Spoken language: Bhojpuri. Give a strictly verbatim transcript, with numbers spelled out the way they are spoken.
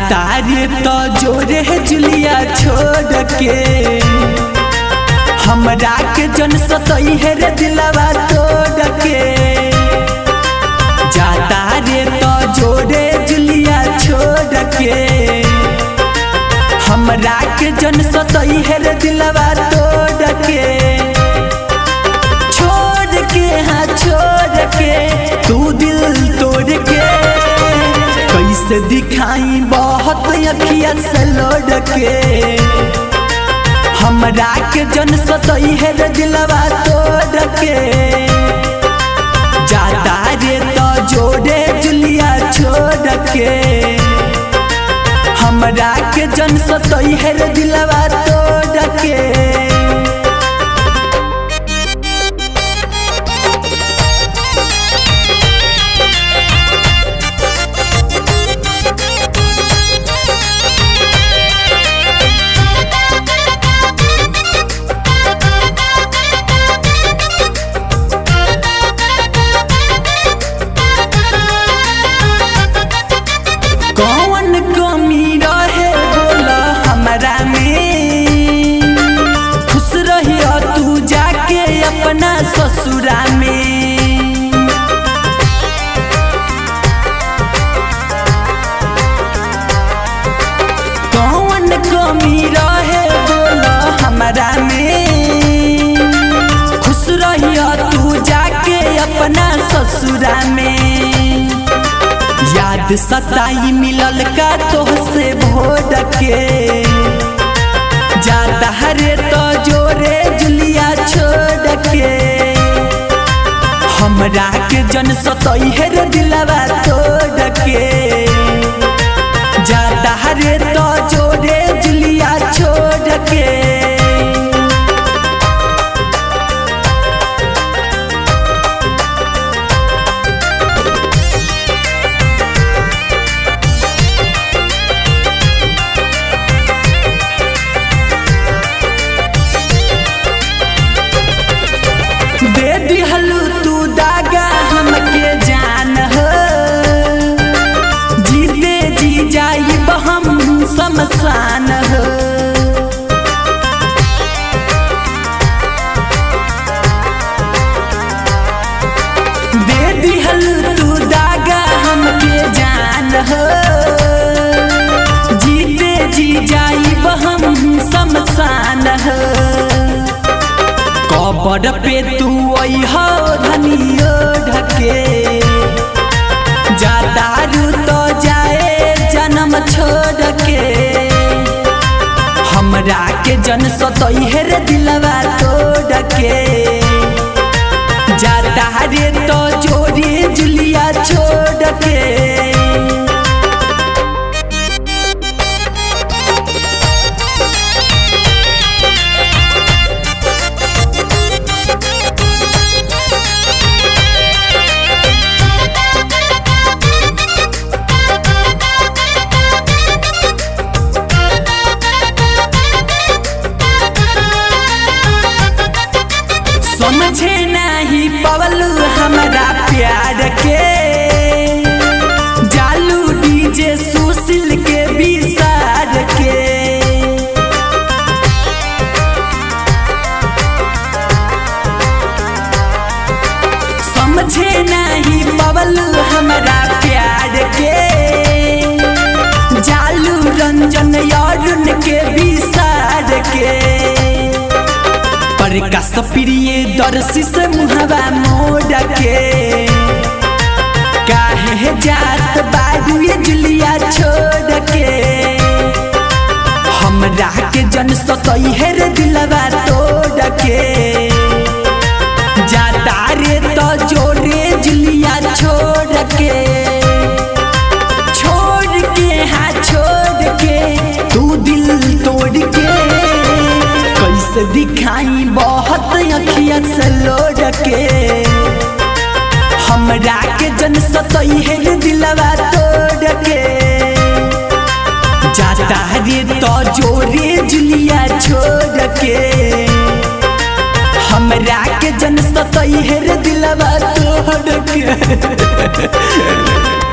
जाता रे तो जोरे है जुलिया छोड़ के हमरा के जन सतई है रे दिलवा तोड़ के। जाता रे तो जोरे जुलिया छोड़ के हमरा के जन सतई है रे दिलवा तोड़ के। छोड़ के हाँ छोड़ के तू दिल तोड़ के कैसे दिखाई बहुत अखिया से लोड़ के। हमरा के जन सतई है रे दिलवा तोड़ के। जाता रे तो जोड़े जुलिया छोड़ के हमरा के जन सतई है रे दिलवा तोड़ के। कौन कमी रहे बोला हमरा में, खुश रहिया तू जाके अपना ससुरा में। कौन कमी रहे बोला हमरा में, खुश रहिया तू जाके अपना ससुरा में। याद सताई मिलल का तोहसे भोर के। जाता रे तो जोरे जुलिया छोड़ के हमरा के जन सतई है रे दिलवा तोड़ के। जाता रे तो जोरे जुलिया छोड़ के। दे दिहलू तू दागा हमके जान हो, जीते जी जाइब हम शमशान हो। दे दिहलू तू दागा हमके जान हो, जीते जी जाइब हम शमशान हो। कबर पे तू हो धनियो ढके, जाता रू तो जाए जन्म छोड़ के। हमरा के जन सतई है रे दिलवा तोड़ के। जाता रे तो जोड़ी जुलिया छोड़ के। समझे नहीं पवलू हमारा प्यार के, जालू डीजे सुशील के विसार के। समझे नहीं पवलू हमारा प्यार के, जालू रंजन यारुन के विसार के। प्रकाश प्रिय दर्शी से मुहवा मोड़ के, काहे जात बारू ये जुलिया छोड़ के। हमरा के जन सतई है रे दिलवा तोड़ के। जाता रे तो जोरे जुलिया छोड़ के। छोड़ के हाँ छोड़ के तू दिल तोड़ के कैसे दिखाई बहुत अखिया से लोड़ के। हमरा के जन सतई है रे दिलवा तोड़ के। जाता रे तो जोरे जुलिया छोड़ के हमरा के जन सतई है रे दिलवा तोड़ के।